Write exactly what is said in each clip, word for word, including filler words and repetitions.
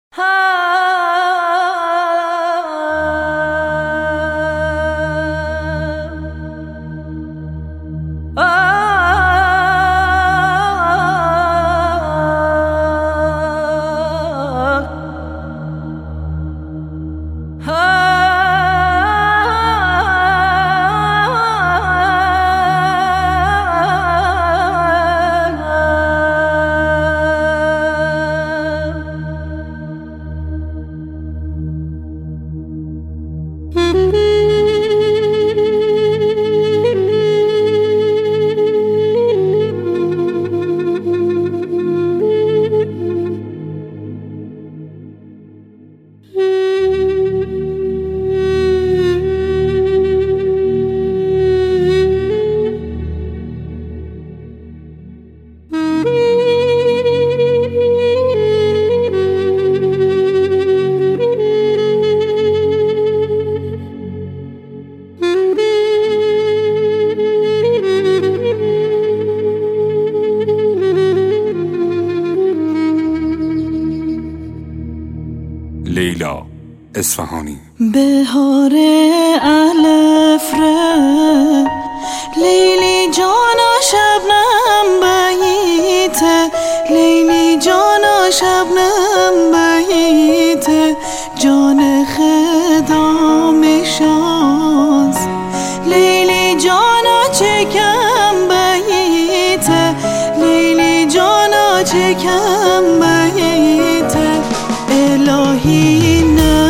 لیلا اصفهانی. بهار الف ره لیلی جانا شبنم بیته، لیلی جانا شبنم بیته، جان خدام شانس لیلی جانا چکم بیته، لیلی جانا چکم بیته، الهی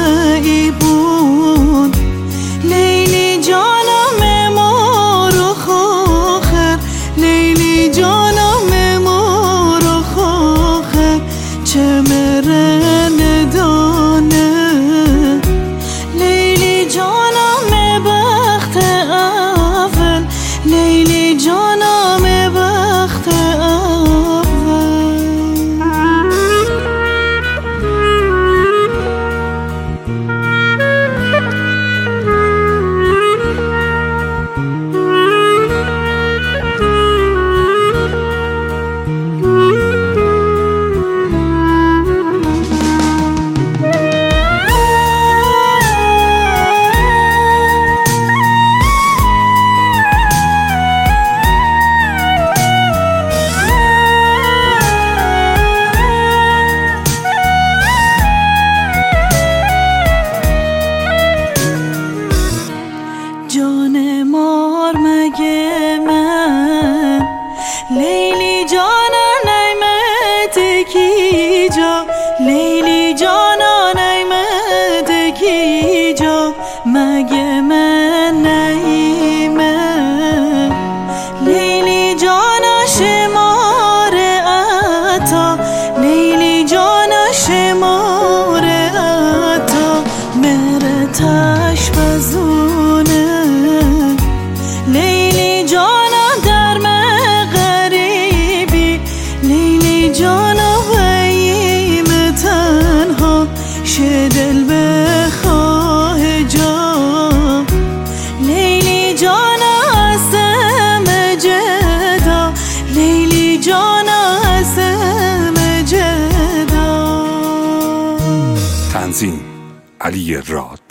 نایبون لیلی جانا ممار و خوخر، لیلی جانا ممار و خوخر، چه مرن دانه لیلی جانا مبخت اول، لیلی جانا مبخت اول. جان مار مگه من لیلی جانا نعمت کی جا، لیلی جانا نعمت کی جا، مگه من نیمه لیلی جانا شمار عطا، لیلی جانا شمار عطا، مرتش بزونه لیلی جانا در مغریبی، لیلی جانا ویم تنها شه دل بخواه جا، لیلی جانا اسم جدا، لیلی جانا اسم جدا. تنظیم علی راد.